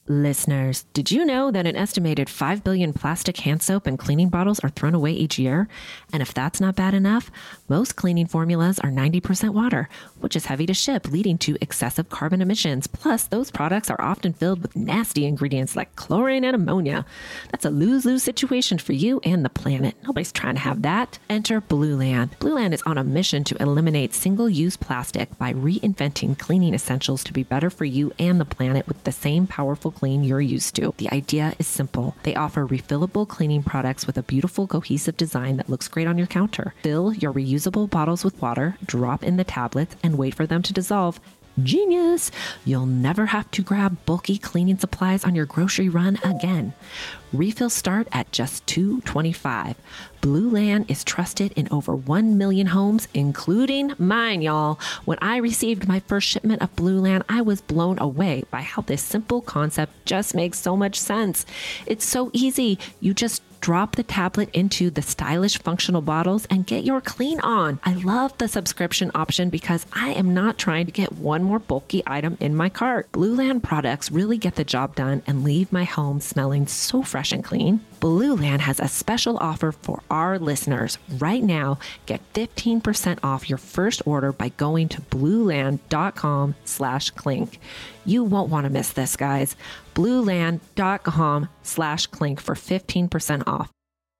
Listeners, did you know that an estimated 5 billion plastic hand soap and cleaning bottles are thrown away each year? And if that's not bad enough, most cleaning formulas are 90% water, which is heavy to ship, leading to excessive carbon emissions. Plus, those products are often filled with nasty ingredients like chlorine and ammonia. That's a lose-lose situation for you and the planet. Nobody's trying to have that. Enter Blueland. Blueland is on a mission to eliminate single-use plastic by reinventing cleaning essentials to be better for you and the planet with the same powerful clean you're used to. The idea is simple. They offer refillable cleaning products with a beautiful cohesive design that looks great on your counter. Fill your reusable bottles with water, drop in the tablets, and wait for them to dissolve. Genius! You'll never have to grab bulky cleaning supplies on your grocery run again. Refills start at just $2.25. Blueland is trusted in over 1 million homes, including mine, y'all. When I received my first shipment of Blueland, I was blown away by how this simple concept just makes so much sense. It's so easy. You just drop the tablet into the stylish functional bottles and get your clean on. I love the subscription option because I am not trying to get one more bulky item in my cart. Blueland products really get the job done and leave my home smelling so fresh and clean. Blueland has a special offer for our listeners. Right now, get 15% off your first order by going to blueland.com/clink. You won't want to miss this, guys. Blueland.com/clink for 15% off.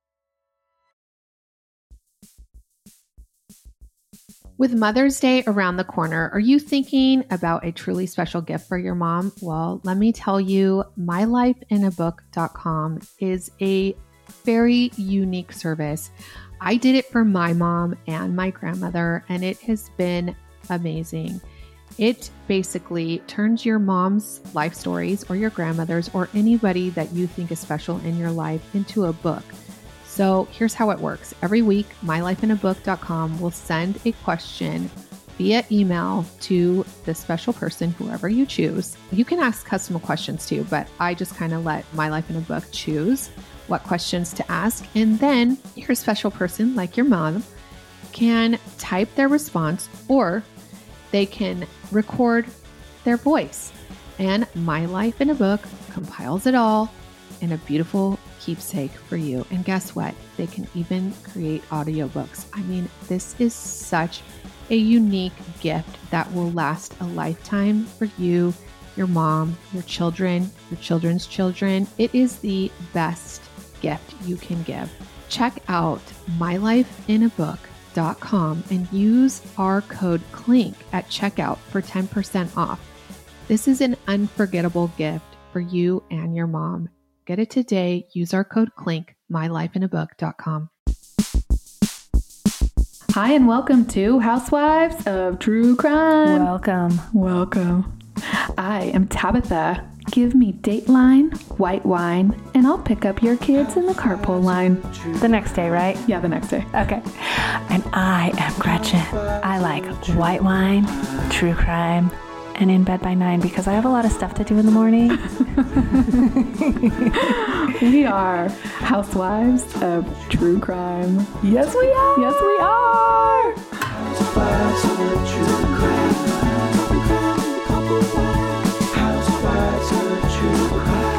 With Mother's Day around the corner, are you thinking about a truly special gift for your mom? Well, let me tell you, mylifeinabook.com is a very unique service. I did it for my mom and my grandmother, and it has been amazing. It basically turns your mom's life stories or your grandmother's or anybody that you think is special in your life into a book. So here's how it works. Every week, mylifeinabook.com will send a question via email to the special person, whoever you choose. You can ask custom questions too, but I just kind of let My Life in a Book choose what questions to ask. And then your special person, like your mom, can type their response or they can record their voice. And My Life in a Book compiles it all in a beautiful keepsake for you. And guess what? They can even create audiobooks. I mean, this is such a unique gift that will last a lifetime for you, your mom, your children, your children's children. It is the best gift you can give. Check out mylifeinabook.com and use our code CLINK at checkout for 10% off. This is an unforgettable gift for you and your mom. Get it today. Use our code CLINK, mylifeinabook.com. Hi, and welcome to Housewives of True Crime. Welcome. I am Tabitha. Give me Dateline, white wine, and I'll pick up your kids in the carpool line. The next day, right? Yeah, the next day. Okay. And I am Gretchen. I like white wine, true crime, and in bed by 9 because I have a lot of stuff to do in the morning. We are Housewives of True Crime. Yes, we are. Yes, we are. Housewives of True Crime. Housewives of True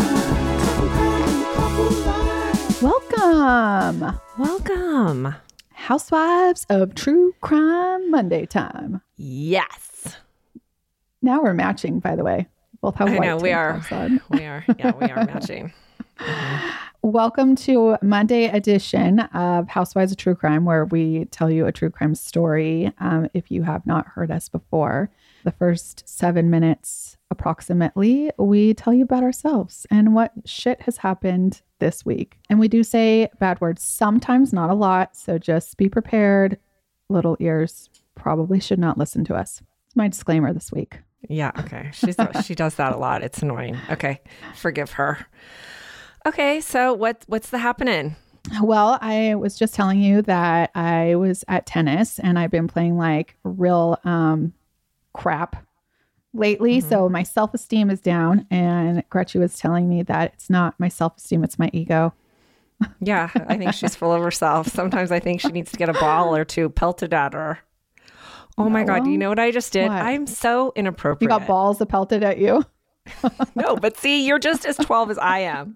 Crime. Welcome. Housewives of True Crime Monday time. Yes. Now we're matching, by the way. Both have white tank tops on. We are. Yeah, we are matching. Welcome to Monday edition of Housewives of True Crime, where we tell you a true crime story. If you have not heard us before, the first 7 minutes approximately, we tell you about ourselves and what shit has happened this week. And we do say bad words sometimes, not a lot. So just be prepared. Little ears probably should not listen to us. It's my disclaimer this week. Yeah. Okay. She does that a lot. It's annoying. Okay. Forgive her. Okay. So what's the happening? Well, I was just telling you that I was at tennis and I've been playing like real crap lately. Mm-hmm. So my self-esteem is down, and Gretchen was telling me that it's not my self-esteem, it's my ego. Yeah. I think she's full of herself. Sometimes I think she needs to get a ball or two pelted at her. Oh my God. You know what I just did? What? I'm so inappropriate. You got balls that pelted at you? No, but see, you're just as 12 as I am.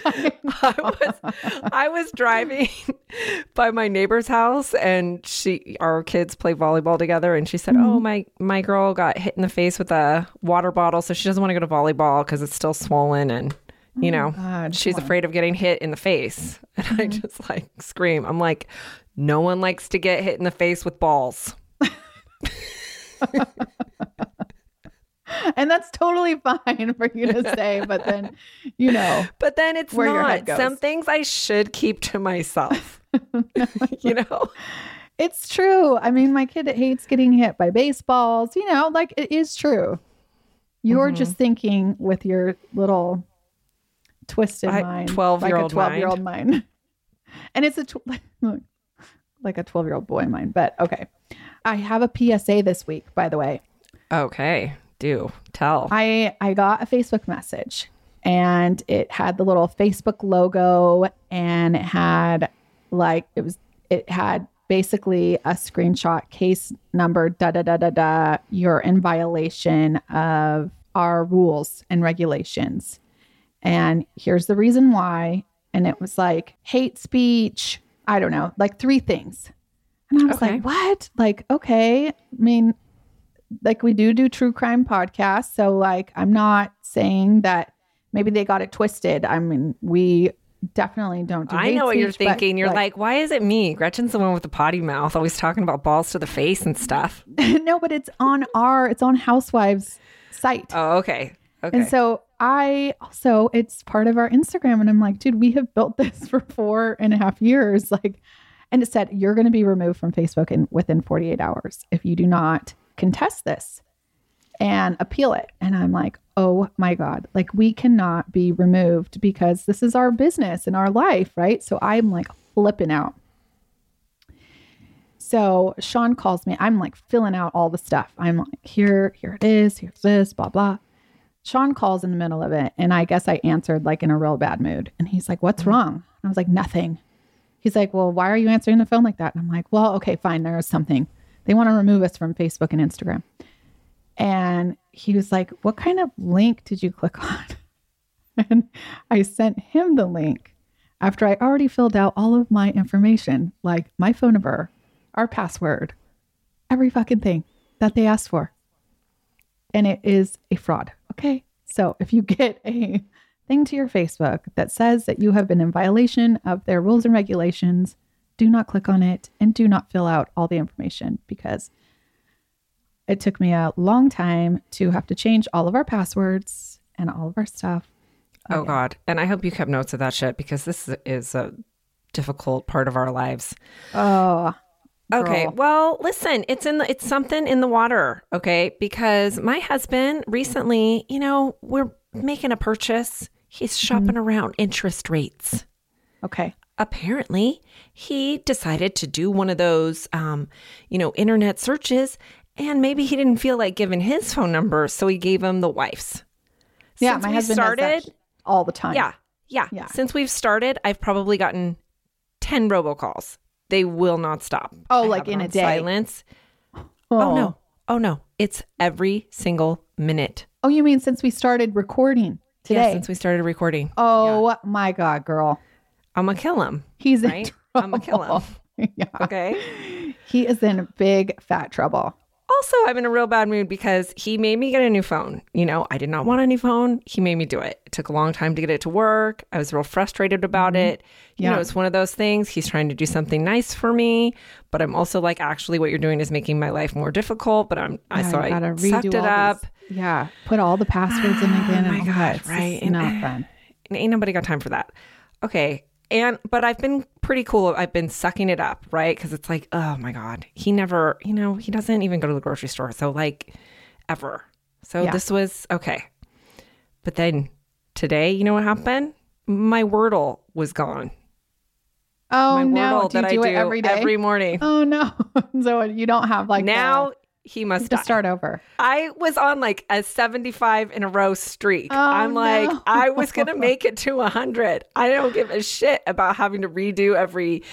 I was driving by my neighbor's house, and our kids play volleyball together, and she said, "Oh, my girl got hit in the face with a water bottle, so she doesn't want to go to volleyball because it's still swollen, and God, she's afraid of getting hit in the face." And I just like scream. I'm like, no one likes to get hit in the face with balls. And that's totally fine for you to say, but then, But then it's where your not. head goes. Some things I should keep to myself. It's true. I mean, my kid hates getting hit by baseballs, like it is true. You're just thinking with your little twisted mind. 12-year-old like a 12-year-old mind. And it's like a 12-year-old boy mind, but okay. I have a PSA this week, by the way. Okay. Do tell. I got a Facebook message, and it had the little Facebook logo, and it had basically a screenshot, case number, you're in violation of our rules and regulations. And here's the reason why. And it was like hate speech. I don't know, like 3 things. And I was like, what? Like, okay. I mean, like we do true crime podcasts. So like, I'm not saying that maybe they got it twisted. I mean, we definitely don't do I know what you're speech, thinking. You're like, why is it me? Gretchen's the one with the potty mouth, always talking about balls to the face and stuff. no, but it's on Housewives site. Oh, okay. Okay. And so it's part of our Instagram. And I'm like, dude, we have built this for 4.5 years. Like, and it said, you're going to be removed from Facebook within 48 hours if you do not contest this and appeal it. And I'm like, oh my God, like we cannot be removed because this is our business and our life, right? So I'm like flipping out. So Sean calls me. I'm like filling out all the stuff. I'm like, here it is. Here's this, blah, blah. Sean calls in the middle of it. And I guess I answered like in a real bad mood. And he's like, what's wrong? And I was like, nothing. He's like, well, why are you answering the phone like that? And I'm like, well, okay, fine. There is something. They want to remove us from Facebook and Instagram. And he was like, what kind of link did you click on? And I sent him the link after I already filled out all of my information, like my phone number, our password, every fucking thing that they asked for. And it is a fraud. Okay. So if you get a thing to your Facebook that says that you have been in violation of their rules and regulations, do not click on it and do not fill out all the information, because it took me a long time to have to change all of our passwords and all of our stuff. Oh God. And I hope you kept notes of that shit, because this is a difficult part of our lives. Oh, okay. girl. Well, listen, it's something in the water. Okay. Because my husband recently, we're making a purchase. He's shopping around interest rates. Okay. Apparently he decided to do one of those, internet searches, and maybe he didn't feel like giving his phone number. So he gave him the wife's. Yeah. Since my we husband started does that all the time. Yeah. Since we've started, I've probably gotten 10 robocalls. They will not stop. Oh, I like have it in a on day? Silence. Oh no. It's every single minute. Oh, you mean since we started recording today? Yeah, since we started recording. Oh my God, girl. I'm going to kill him. He's right? in I'm going to kill him. yeah. Okay. He is in big fat trouble. Also, I'm in a real bad mood because he made me get a new phone. I did not want a new phone. He made me do it. It took a long time to get it to work. I was real frustrated about it. It's one of those things. He's trying to do something nice for me, but I'm also like, actually, what you're doing is making my life more difficult. But I sucked it up. Yeah. Put all the passwords in again. Oh my God, It's right? not fun. Ain't nobody got time for that. Okay. But I've been pretty cool. I've been sucking it up, right? Because it's like, oh my God, he never, he doesn't even go to the grocery store. So like ever. So this was okay. But then today, you know what happened? My Wordle was gone. Oh My no. Wordle Do you do it every day? Every morning. Oh no. So you don't have like now he must to die. start over. I was on like a 75 in a row streak. Oh, I'm like, no. I was going to make it to 100. I don't give a shit about having to redo every,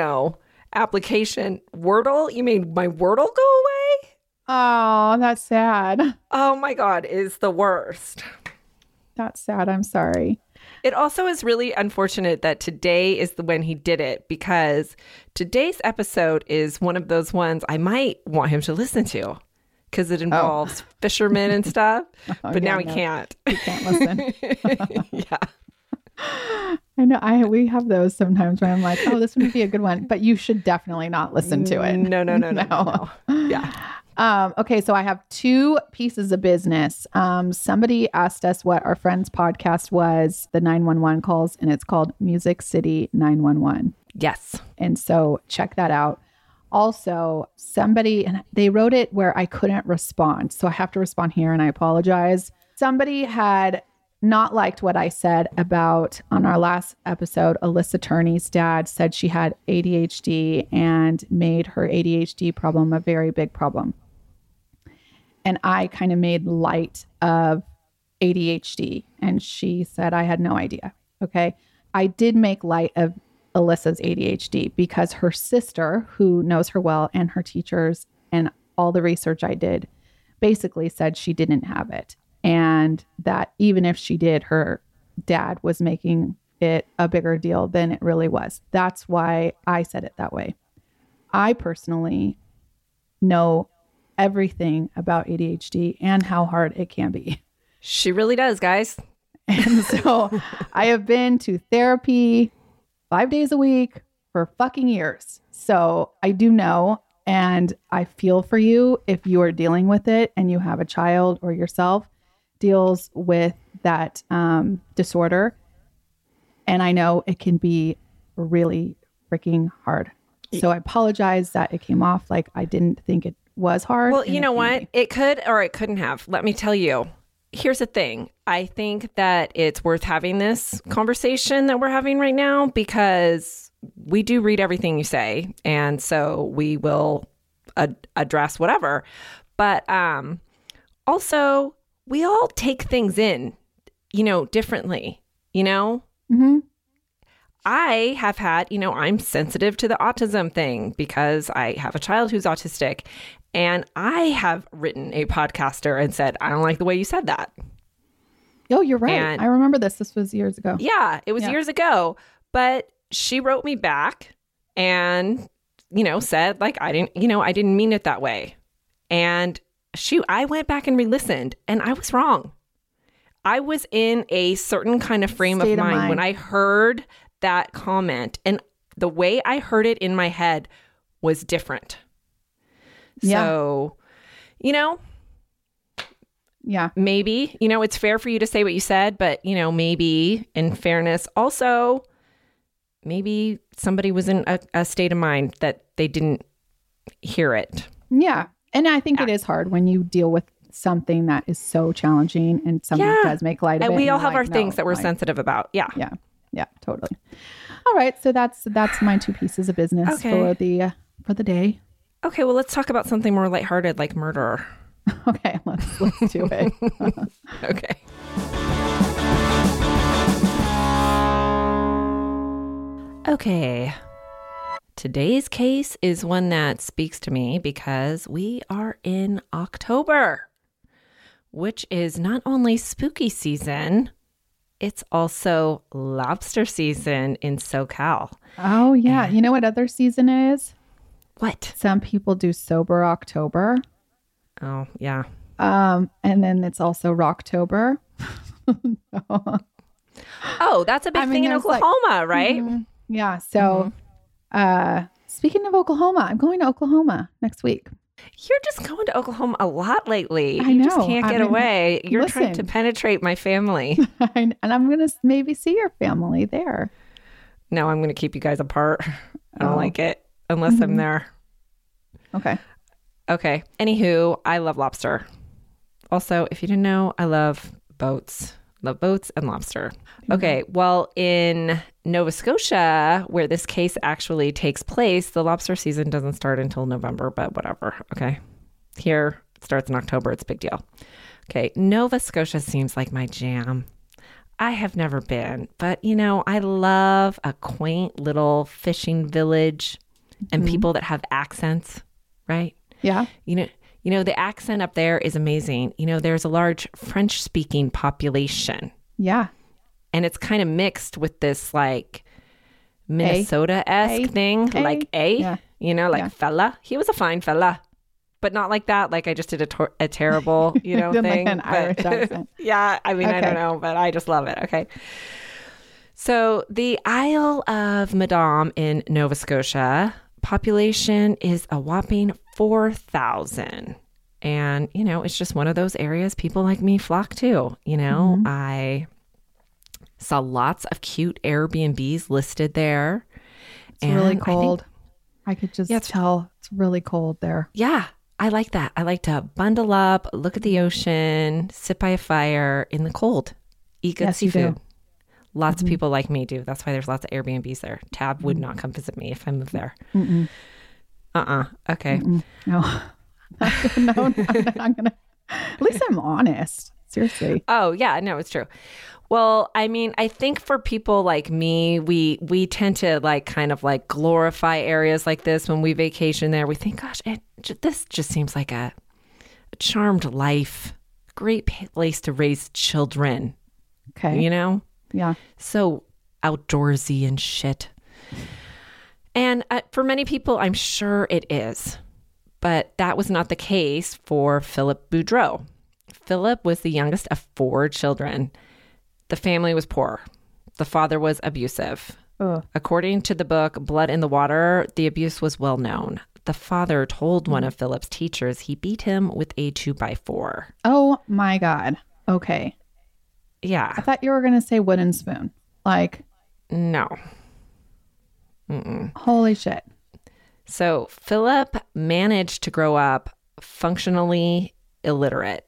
application. Wordle? You mean my Wordle go away? Oh, that's sad. Oh my God, is the worst. That's sad. I'm sorry. It also is really unfortunate that today is when he did it, because today's episode is one of those ones I might want him to listen to because it involves fishermen and stuff. But now he can't. He can't listen. Yeah. I know. We have those sometimes where I'm like, oh, this would be a good one, but you should definitely not listen to it. No. Yeah. Okay, so I have 2 pieces of business. Somebody asked us what our friend's podcast was, the 911 calls, and it's called Music City 911. Yes. And so check that out. Also, somebody, and they wrote it where I couldn't respond. So I have to respond here, and I apologize. Somebody had not liked what I said about, on our last episode, Alyssa Turney's dad said she had ADHD and made her ADHD problem a very big problem. And I kind of made light of ADHD. And she said I had no idea. Okay. I did make light of Alyssa's ADHD because her sister, who knows her well, and her teachers and all the research I did, basically said she didn't have it. And that even if she did, her dad was making it a bigger deal than it really was. That's why I said it that way. I personally know everything about ADHD and how hard it can be. She really does, guys. And so I have been to therapy 5 days a week for fucking years. So I do know, and I feel for you if you are dealing with it and you have a child or yourself deals with that disorder. And I know it can be really freaking hard. So I apologize that it came off like I didn't think it was hard. Well, you know what? It could or it couldn't have. Let me tell you. Here's the thing. I think that it's worth having this conversation that we're having right now because we do read everything you say. And so we will address whatever. But also, we all take things in, differently, Mm-hmm. I have had, I'm sensitive to the autism thing because I have a child who's autistic. And I have written a podcaster and said, I don't like the way you said that. Oh, you're right. And I remember this. This was years ago. Yeah, it was years ago. But she wrote me back and, said like, I didn't mean it that way. And I went back and re-listened and I was wrong. I was in a certain kind of frame of mind when I heard that comment, and the way I heard it in my head was different. Yeah. So, yeah, maybe, it's fair for you to say what you said, but, maybe in fairness, also, maybe somebody was in a state of mind that they didn't hear it. Yeah. And I think it is hard when you deal with something that is so challenging and somebody does make light of it. And we all have like, our things that we're sensitive about. Yeah. Yeah. Yeah, totally. All right. So that's my 2 pieces of business for the day. Okay. Well, let's talk about something more lighthearted like murder. Okay. Let's do it. Okay. Okay. Today's case is one that speaks to me because we are in October, which is not only spooky season, it's also lobster season in SoCal. Oh, yeah. You know what other season is? What? Some people do Sober October. Oh, yeah. And then it's also Rocktober. Oh, that's a big thing in Oklahoma, right? Mm-hmm. Yeah. So speaking of Oklahoma, I'm going to Oklahoma next week. You're just going to Oklahoma a lot lately. I You know. just can't get away. You're trying to listen. penetrate my family. And I'm going to maybe see your family there. No, I'm going to keep you guys apart. I don't Oh. like it unless I'm there. Okay. Okay. Anywho, I love lobster. Also, if you didn't know, I love boats. Love boats and lobster. Okay. Well, in Nova Scotia, where this case actually takes place, the lobster season doesn't start until November, but whatever. Okay. Here, it starts in October. It's a big deal. Okay. Nova Scotia seems like my jam. I have never been, but I love a quaint little fishing village and people that have accents, right? Yeah. The accent up there is amazing. There's a large French-speaking population. Yeah. And it's kind of mixed with this like Minnesota-esque thing, like Yeah. you know, like Yeah. fella. He was a fine fella, but not like that. Like I just did a terrible, you know, Did like thing. an Irish accent. Yeah, I mean, I don't Okay. know, but I just love it. Okay. So the Isle of Madame in Nova Scotia population is a whopping 4,000. And, you know, it's just one of those areas people like me flock to. You know, I saw lots of cute Airbnbs listed there. It's really And I think- cold. I could just Yeah, tell it's really cold there. Yeah, I like that. I like to bundle up, look at the ocean, sit by a fire in the cold, eat good Yes, you do. seafood. Lots of people like me do. That's why there's lots of Airbnbs there. Tab would not come visit me if I moved there. Okay. No. No, I'm gonna. At least I'm honest. Seriously. Oh, yeah, no, it's true. Well, I mean, I think for people like me, we tend to like kind of like glorify areas like this when we vacation there. We think, gosh, this just seems like a charmed life, great place to raise children, Okay. you know? Yeah. So outdoorsy and shit. And for many people, I'm sure it is. But that was not the case for Philip Boudreau. Philip was the youngest of 4 children. The family was poor. The father was abusive. Ugh. According to the book Blood in the Water, the abuse was well known. The father told one of Philip's teachers he beat him with a 2x4. Oh my God. Okay. Yeah. I thought you were gonna say wooden spoon. Like, No. holy shit. So Philip managed to grow up functionally illiterate.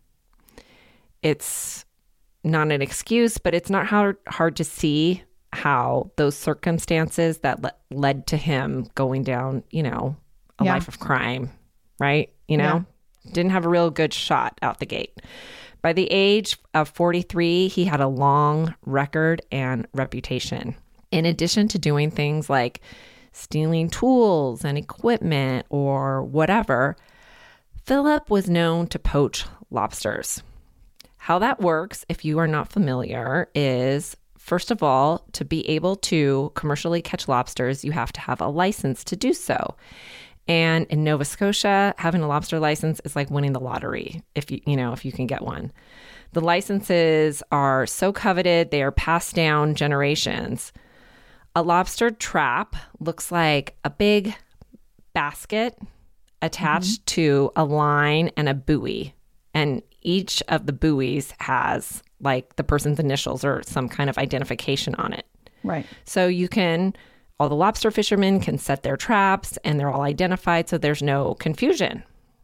It's not an excuse, but it's not hard to see how those circumstances that led to him going down, you know, a Yeah. life of crime, right? You know, didn't have a real good shot out the gate. By the age of 43, he had a long record and reputation. In addition to doing things like stealing tools and equipment or whatever, Philip was known to poach lobsters. How that works, if you are not familiar, is first of all, to be able to commercially catch lobsters, you have to have a license to do so. And in Nova Scotia, having a lobster license is like winning the lottery if you can get one. The licenses are so coveted, they are passed down generations. A lobster trap looks like a big basket attached to a line and a buoy. And each of the buoys has like the person's initials or some kind of identification on it. Right. So all the lobster fishermen can set their traps and they're all identified so there's no confusion.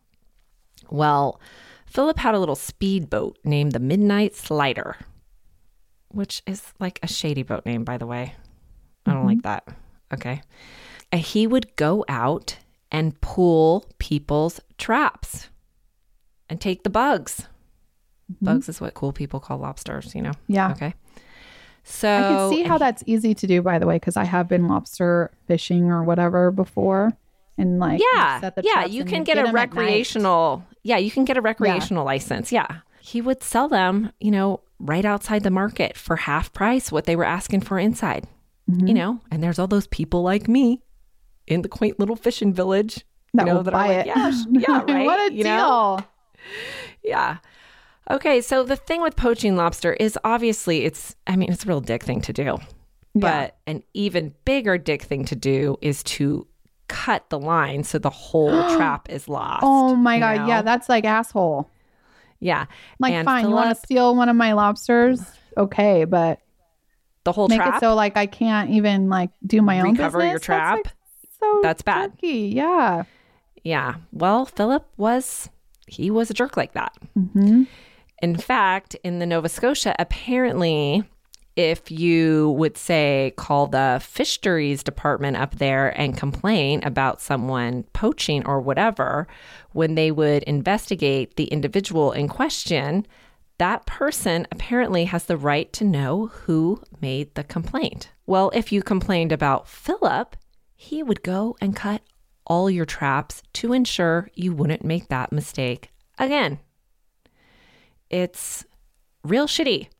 Well, Philip had a little speedboat named the Midnight Slider, which is like a shady boat name, by the way. I don't like that. Okay. And he would go out and pull people's traps and take the bugs. Bugs is what cool people call lobsters, you know? Yeah. Okay. So I can see how that's easy to do, by the way, because I have been lobster fishing or whatever before. And like, Yeah. set the Yeah. traps You and can you get a them at night. recreational. Yeah. You can get a recreational license. Yeah. He would sell them, you know, right outside the market for half price what they were asking for inside, you know, and there's all those people like me in the quaint little fishing village, That you know, will that buy are like, it. yeah, right. What a you deal. know? Yeah. Okay. So the thing with poaching lobster is obviously it's a real dick thing to do. But an even bigger dick thing to do is to cut the line so the whole trap is lost. Oh my you God. know? Yeah. That's like asshole. Yeah. Like, And fine. You want Philip, to steal one of my lobsters? Okay. But the whole make trap? it so like I can't even like do my own Recover business. your trap? That's, like, so That's bad. jerky. Yeah. Yeah. Well, Philip was a jerk like that. Mm-hmm. In fact, in the Nova Scotia, apparently, if you would say call the fisheries department up there and complain about someone poaching or whatever, when they would investigate the individual in question, that person apparently has the right to know who made the complaint. Well, if you complained about Philip, he would go and cut all your traps to ensure you wouldn't make that mistake again. It's real shitty.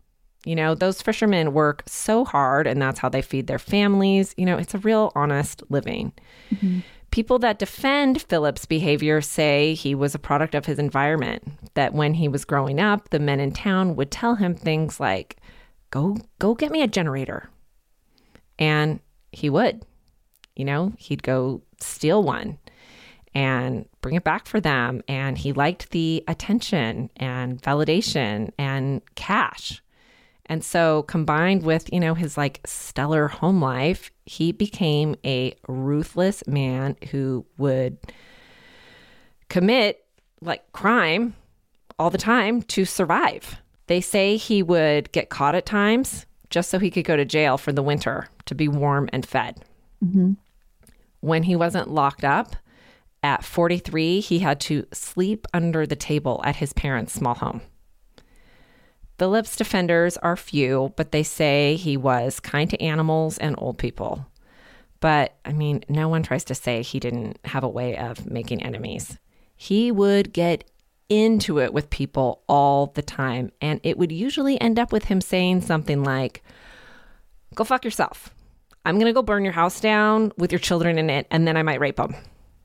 Those fishermen work so hard, and that's how they feed their families. It's a real honest living. Mm-hmm. People that defend Philip's behavior say he was a product of his environment, that when he was growing up, the men in town would tell him things like, go get me a generator. And he would. He'd go steal one and bring it back for them. And he liked the attention and validation and cash. And so combined with, his stellar home life, he became a ruthless man who would commit crime all the time to survive. They say he would get caught at times just so he could go to jail for the winter to be warm and fed. Mm-hmm. When he wasn't locked up, at 43, he had to sleep under the table at his parents' small home. Philip's defenders are few, but they say he was kind to animals and old people. But, no one tries to say he didn't have a way of making enemies. He would get into it with people all the time, and it would usually end up with him saying something like, "Go fuck yourself. I'm going to go burn your house down with your children in it, and then I might rape them."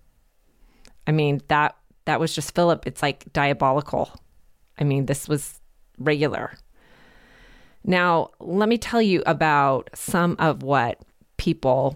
That was just Philip. It's diabolical. This was regular. Now, let me tell you about some of what people...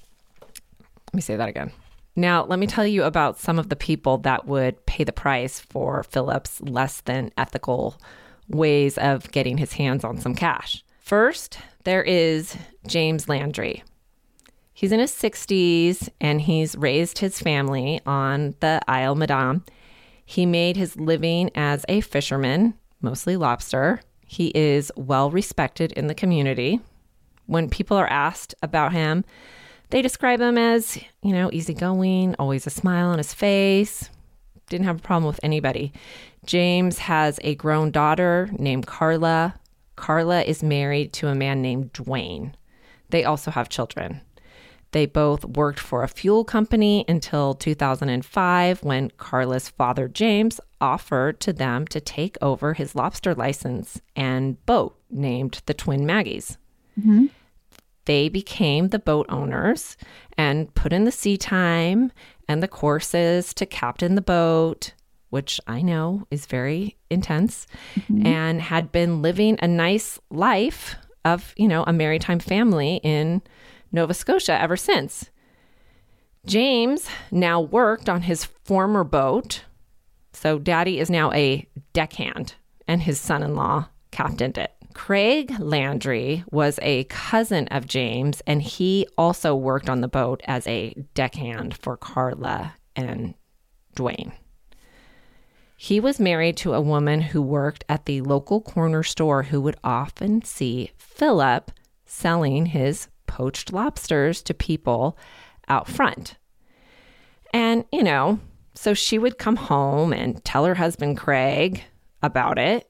Let me say that again. Now, let me tell you about some of the people that would pay the price for Philip's less than ethical ways of getting his hands on some cash. First, there is James Landry. He's in his 60s and he's raised his family on the Isle Madame. He made his living as a fisherman, mostly lobster. He is well respected in the community. When people are asked about him, they describe him as, easygoing, always a smile on his face, didn't have a problem with anybody. James has a grown daughter named Carla. Carla is married to a man named Dwayne. They also have children. They both worked for a fuel company until 2005 when Carla's father, James, offered to them to take over his lobster license and boat named the Twin Maggies. Mm-hmm. They became the boat owners and put in the sea time and the courses to captain the boat, which I know is very intense, and had been living a nice life of, a maritime family in Nova Scotia ever since. James now worked on his former boat. So Daddy is now a deckhand and his son-in-law captained it. Craig Landry was a cousin of James, and he also worked on the boat as a deckhand for Carla and Dwayne. He was married to a woman who worked at the local corner store who would often see Philip selling his poached lobsters to people out front. And, so she would come home and tell her husband, Craig, about it.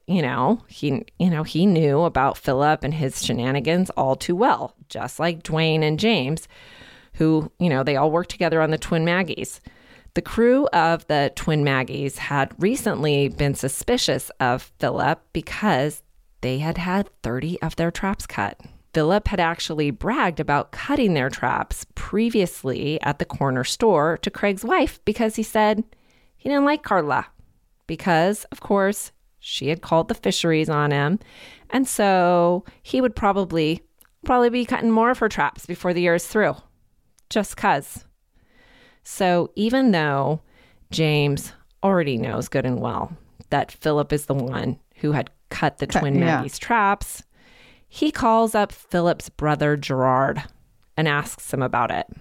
He knew about Philip and his shenanigans all too well, just like Dwayne and James, who, they all worked together on the Twin Maggies. The crew of the Twin Maggies had recently been suspicious of Philip because they had had 30 of their traps cut. Philip had actually bragged about cutting their traps previously at the corner store to Craig's wife because he said he didn't like Carla because, of course, she had called the fisheries on him. And so he would probably be cutting more of her traps before the year is through, just 'cause. So even though James already knows good and well that Philip is the one who had cut the Twin Maggies traps, he calls up Philip's brother Gerard and asks him about it.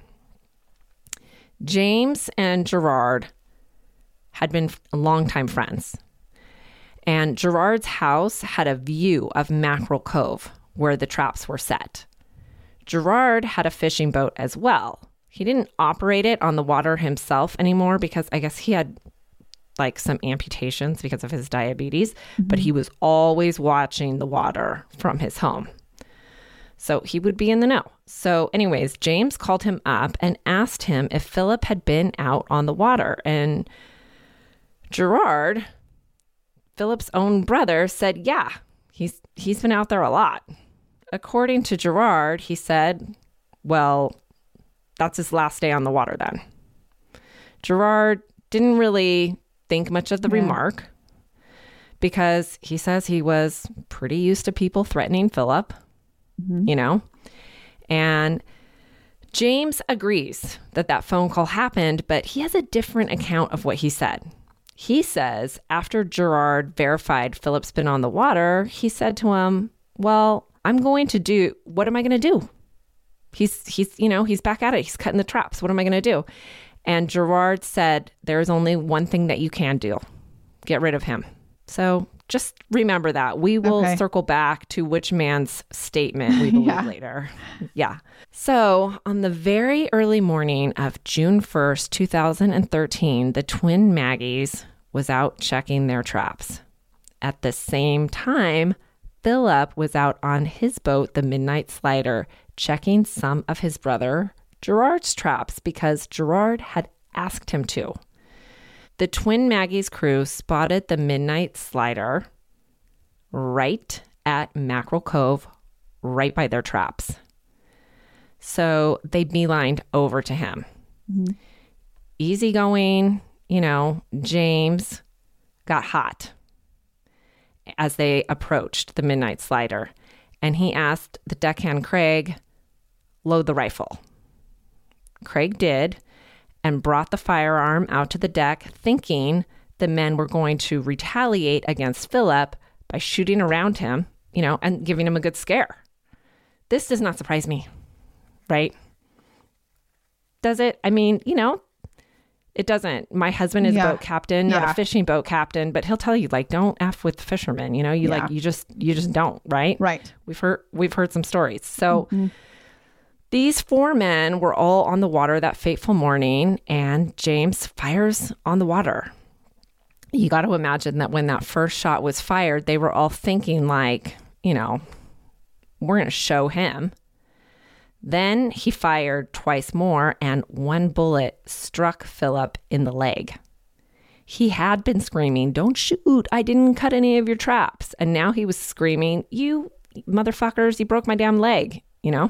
James and Gerard had been longtime friends, and Gerard's house had a view of Mackerel Cove where the traps were set. Gerard had a fishing boat as well. He didn't operate it on the water himself anymore because I guess he had some amputations because of his diabetes, but he was always watching the water from his home. So he would be in the know. So anyways, James called him up and asked him if Philip had been out on the water. And Gerard, Philip's own brother, said, yeah, He's been out there a lot. According to Gerard, he said, well, that's his last day on the water then. Gerard didn't really think much of the remark because he says he was pretty used to people threatening Philip, you know, and James agrees that phone call happened, but he has a different account of what he said. He says after Gerard verified Philip's been on the water, he said to him, well, what am I going to do? He's back at it. He's cutting the traps. What am I going to do? And Gerard said, there's only one thing that you can do. Get rid of him. So just remember that. We will circle back to which man's statement we believe later. Yeah. So on the very early morning of June 1st, 2013, the twin Maggies was out checking their traps. At the same time, Philip was out on his boat, the Midnight Slider, checking some of his brother Gerard's traps because Gerard had asked him to. The twin Maggie's crew spotted the Midnight Slider right at Mackerel Cove, right by their traps. So they beelined over to him. Easygoing, James got hot as they approached the Midnight Slider, and he asked the deckhand Craig, load the rifle. Craig did, and brought the firearm out to the deck, thinking the men were going to retaliate against Philip by shooting around him, and giving him a good scare. This does not surprise me, right? Does it? I mean, it doesn't. My husband is a boat captain, not a fishing boat captain, but he'll tell you, don't F with fishermen, you just don't, right? Right. We've heard some stories. So these four men were all on the water that fateful morning, and James fires on the water. You got to imagine that when that first shot was fired, they were all thinking we're going to show him. Then he fired twice more, and one bullet struck Philip in the leg. He had been screaming, don't shoot, I didn't cut any of your traps. And now he was screaming, you motherfuckers, you broke my damn leg,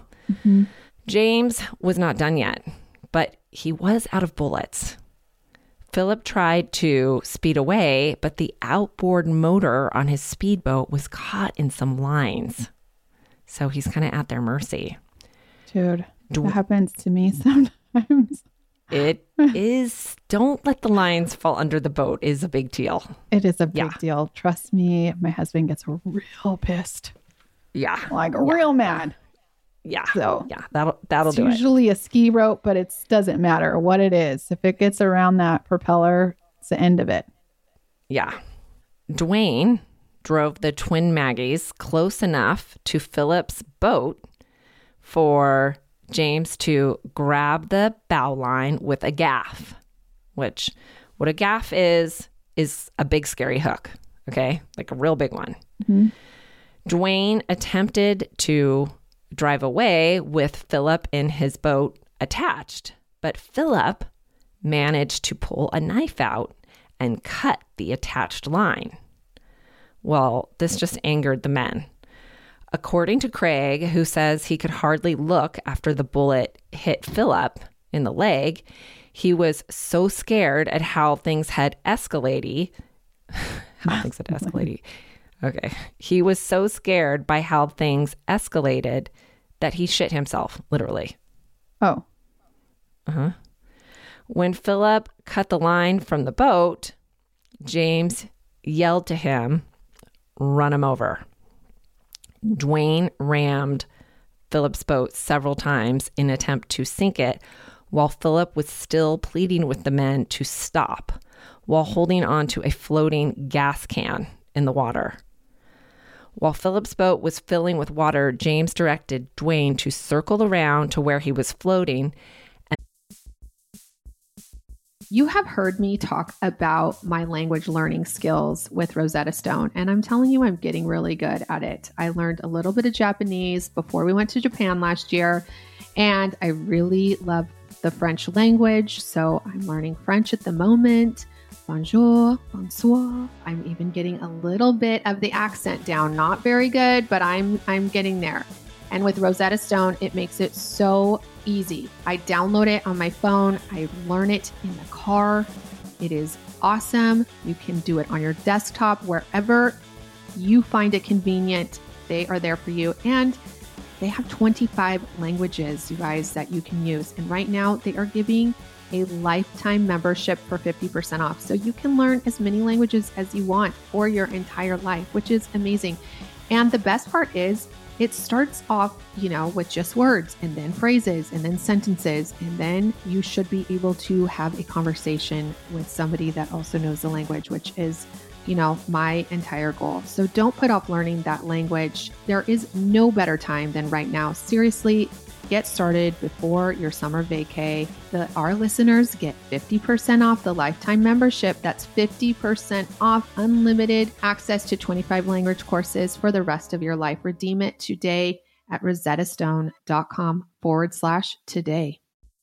James was not done yet, but he was out of bullets. Philip tried to speed away, but the outboard motor on his speedboat was caught in some lines. So he's kind of at their mercy. Dude, that happens to me sometimes. It is, don't let the lines fall under the boat is a big deal. It is a big deal. Trust me, my husband gets real pissed. Yeah. Real mad. Yeah. So that'll do it. It's usually a ski rope, but it doesn't matter what it is. If it gets around that propeller, it's the end of it. Yeah. Dwayne drove the twin Maggies close enough to Philip's boat for James to grab the bow line with a gaff, which what a gaff is a big scary hook. Okay. Like a real big one. Dwayne attempted to drive away with Philip in his boat attached, but Philip managed to pull a knife out and cut the attached line. Well, this just angered the men. According to Craig, who says he could hardly look after the bullet hit Philip in the leg, he was so scared at how things had escalated. Okay. He was so scared by how things escalated that he shit himself, literally. Oh. When Philip cut the line from the boat, James yelled to him, run him over. Dwayne rammed Philip's boat several times in an attempt to sink it, while Philip was still pleading with the men to stop, while holding on to a floating gas can in the water. While Philip's boat was filling with water, James directed Dwayne to circle around to where he was floating. You have heard me talk about my language learning skills with Rosetta Stone, and I'm telling you, I'm getting really good at it. I learned a little bit of Japanese before we went to Japan last year, and I really love the French language, so I'm learning French at the moment. bonjour, bonsoir. I'm even getting a little bit of the accent down. Not very good, but I'm getting there. And with Rosetta Stone, it makes it so easy. I download it on my phone. I learn it in the car. It is awesome. You can do it on your desktop, wherever you find it convenient. They are there for you. And they have 25 languages, you guys, that you can use. And right now they are giving a lifetime membership for 50% off. So you can learn as many languages as you want for your entire life, which is amazing. And the best part is it starts off, with just words and then phrases and then sentences. And then you should be able to have a conversation with somebody that also knows the language, which is, my entire goal. So don't put off learning that language. There is no better time than right now. Seriously, get started before your summer vacay. Our listeners get 50% off the lifetime membership. That's 50% off unlimited access to 25 language courses for the rest of your life. Redeem it today at rosettastone.com/today.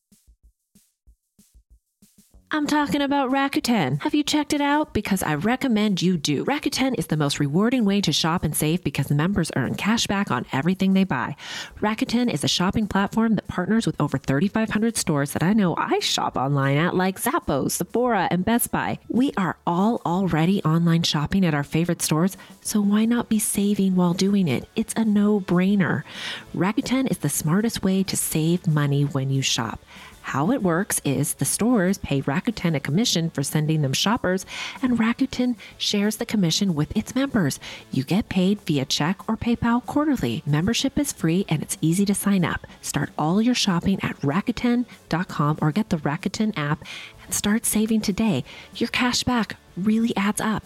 I'm talking about Rakuten. Have you checked it out? Because I recommend you do. Rakuten is the most rewarding way to shop and save because members earn cash back on everything they buy. Rakuten is a shopping platform that partners with over 3,500 stores that I know I shop online at, like Zappos, Sephora, and Best Buy. We are all already online shopping at our favorite stores, so why not be saving while doing it? It's a no-brainer. Rakuten is the smartest way to save money when you shop. How it works is the stores pay Rakuten a commission for sending them shoppers, and Rakuten shares the commission with its members. You get paid via check or PayPal quarterly. Membership is free and it's easy to sign up. Start all your shopping at Rakuten.com or get the Rakuten app and start saving today. Your cash back really adds up.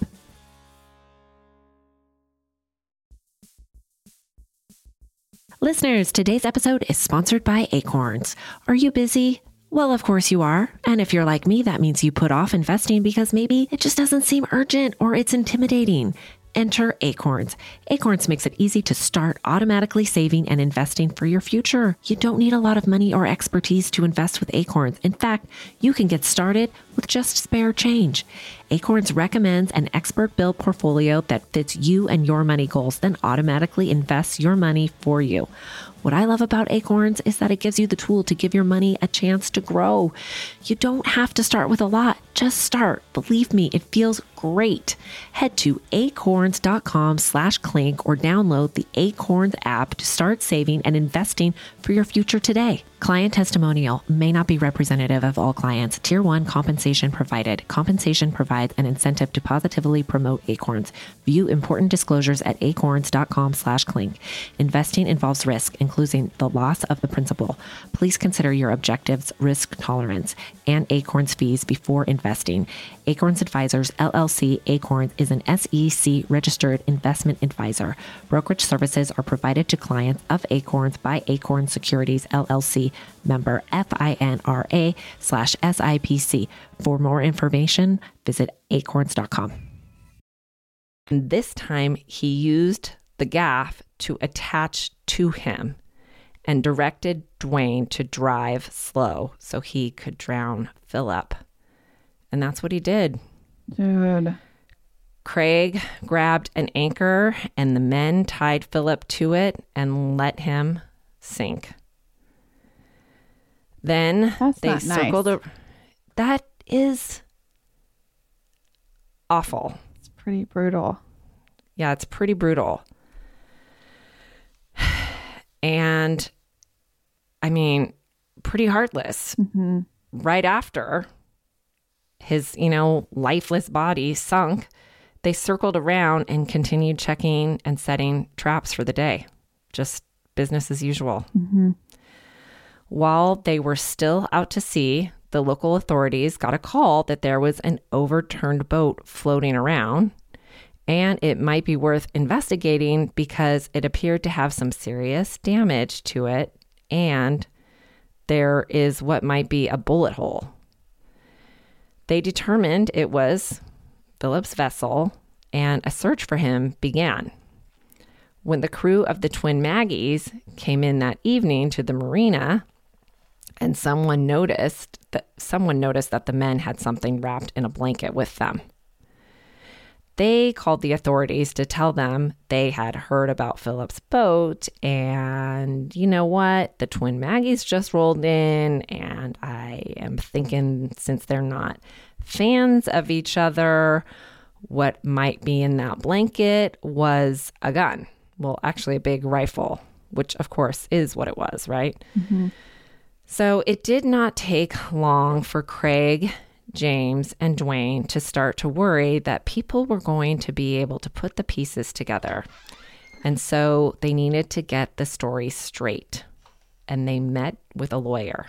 Listeners, today's episode is sponsored by Acorns. Are you busy? Well, of course you are. And if you're like me, that means you put off investing because maybe it just doesn't seem urgent or it's intimidating. Enter Acorns. Acorns makes it easy to start automatically saving and investing for your future. You don't need a lot of money or expertise to invest with Acorns. In fact, you can get started with just spare change. Acorns recommends an expert-built portfolio that fits you and your money goals, then automatically invests your money for you. What I love about Acorns is that it gives you the tool to give your money a chance to grow. You don't have to start with a lot. Just start. Believe me, it feels great. Head to acorns.com/clink or download the Acorns app to start saving and investing for your future today. Client testimonial may not be representative of all clients. Tier 1 compensation provided. Compensation provides an incentive to positively promote Acorns. View important disclosures at acorns.com/clink. Investing involves risk, including the loss of the principal. Please consider your objectives, risk tolerance, and Acorns fees before investing. Acorns Advisors, LLC. Acorns is an SEC registered investment advisor. Brokerage services are provided to clients of Acorns by Acorns Securities, LLC, member FINRA/SIPC. For more information, visit acorns.com. This time he used the gaff to attach to him and directed Dwayne to drive slow so he could drown Philip. And that's what he did. Dude. Craig grabbed an anchor and the men tied Philip to it and let him sink. Then they circled. That is awful. It's pretty brutal. Yeah, it's pretty brutal. And I mean, pretty heartless. Mm-hmm. Right after his, lifeless body sunk, they circled around and continued checking and setting traps for the day. Just business as usual. Mm-hmm. While they were still out to sea, the local authorities got a call that there was an overturned boat floating around, and it might be worth investigating because it appeared to have some serious damage to it, and there is what might be a bullet hole. They determined it was Philip's vessel, and a search for him began. When the crew of the Twin Maggies came in that evening to the marina, And someone noticed that the men had something wrapped in a blanket with them. They called the authorities to tell them they had heard about Philip's boat, and you know what? The twin Maggies just rolled in, and I am thinking, since they're not fans of each other, what might be in that blanket was a gun. Well, actually a big rifle, which of course is what it was, right? Mm-hmm. So it did not take long for Craig, James, and Dwayne to start to worry that people were going to be able to put the pieces together. And so they needed to get the story straight. And they met with a lawyer.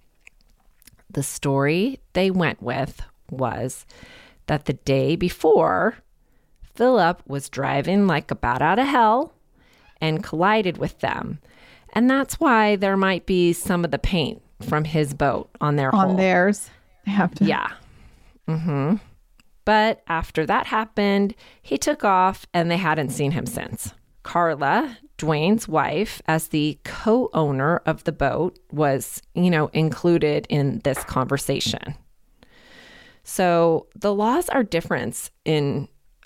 The story they went with was that the day before, Philip was driving like a bat out of hell and collided with them. And that's why there might be some of the paint from his boat on their hull. On theirs. They have to. Yeah. Mm-hmm. But after that happened, he took off and they hadn't seen him since. Carla, Dwayne's wife, as the co-owner of the boat, was, included in this conversation. So the laws are different in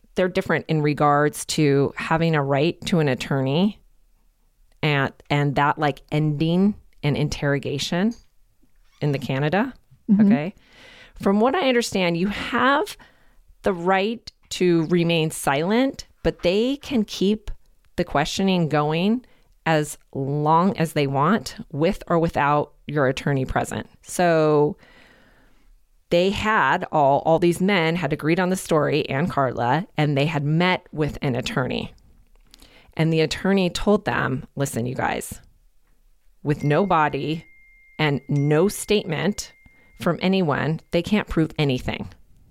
regards to having a right to an attorney and that like ending an interrogation in the Canada. Mm-hmm. Okay. From what I understand, you have the right to remain silent, but they can keep the questioning going as long as they want, with or without your attorney present. So they had all these men had agreed on the story, and Carla, and they had met with an attorney. And the attorney told them, listen, you guys, with no body and no statement from anyone, they can't prove anything.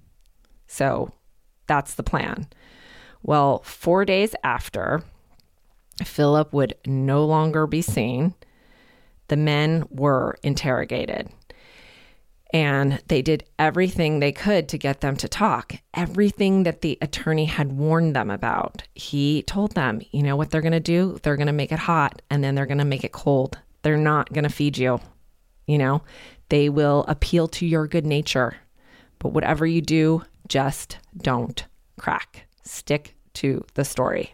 So that's the plan. Well, 4 days after Philip would no longer be seen, the men were interrogated. And they did everything they could to get them to talk. Everything that the attorney had warned them about. He told them, you know what they're going to do? They're going to make it hot, and then they're going to make it cold. They're not going to feed you. They will appeal to your good nature. But whatever you do, just don't crack. Stick to the story.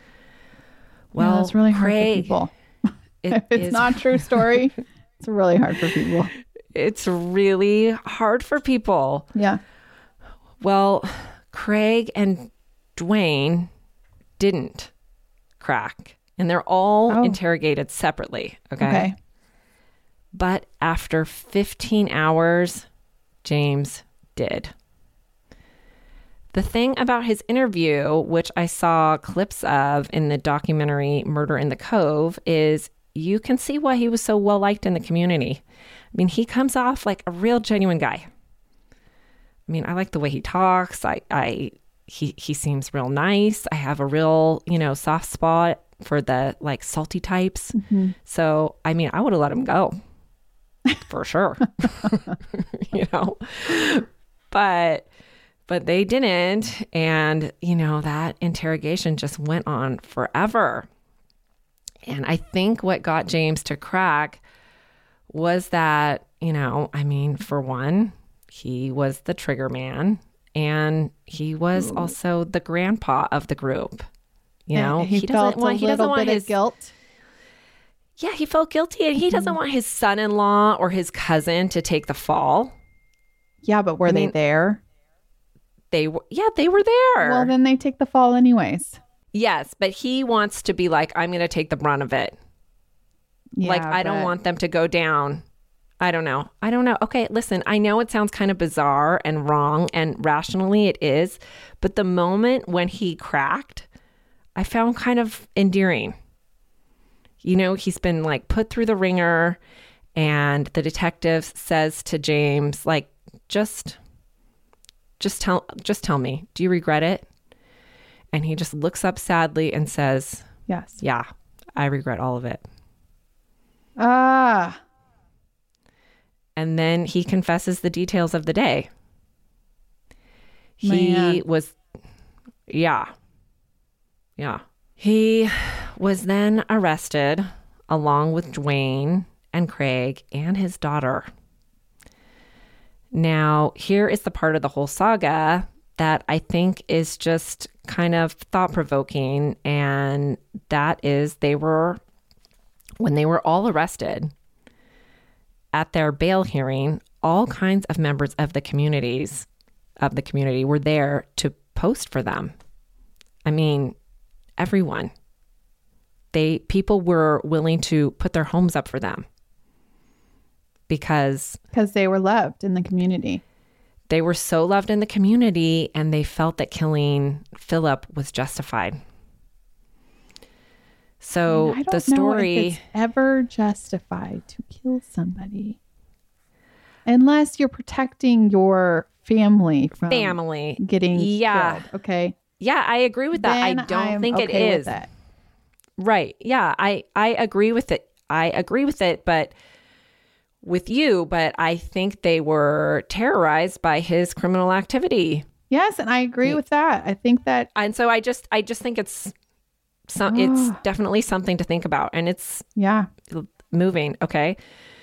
Well, it's really hard Craig, for people. If it's not a true story, it's really hard for people. It's really hard for people. Yeah. Well, Craig and Dwayne didn't crack, and they're all interrogated separately. Okay. But after 15 hours, James did. The thing about his interview, which I saw clips of in the documentary Murder in the Cove, is you can see why he was so well liked in the community. I mean, he comes off like a real genuine guy. I mean, I like the way he talks. He seems real nice. I have a real, soft spot for the like salty types. Mm-hmm. So, I mean, I would have let him go for sure, but they didn't. And, that interrogation just went on forever. And I think what got James to crack was that, for one, he was the trigger man, and he was also the grandpa of the group. He felt a little bit of guilt. Yeah, he felt guilty, and he doesn't want his son-in-law or his cousin to take the fall. Yeah, but were they there? They were there. Well, then they take the fall anyways. Yes, but he wants to be like, I'm going to take the brunt of it. Yeah, I don't want them to go down. I don't know. Okay, listen, I know it sounds kind of bizarre and wrong, and rationally it is, but the moment when he cracked, I found kind of endearing. He's been like put through the ringer, and the detective says to James, like, just tell me, do you regret it? And he just looks up sadly and says, yes. Yeah, I regret all of it. Ah. And then he confesses the details of the day. Man. He was then arrested along with Dwayne and Craig and his daughter. Now, here is the part of the whole saga that I think is just kind of thought-provoking, and that is when they were all arrested at their bail hearing, all kinds of members of the community were there to post for them. I mean, everyone. People were willing to put their homes up for them because they were loved in the community. They were so loved in the community, and they felt that killing Philip was justified. So I don't the story, know if it's ever justified to kill somebody, unless you're protecting your family from getting killed. Okay. Yeah, I agree with that. Then I don't I'm think okay it with is. it. Right. Yeah, I agree with it. I agree with it, but I think they were terrorized by his criminal activity. Yes, and I agree with that. I think that, And so I just think it's it's definitely something to think about, and it's moving. Okay.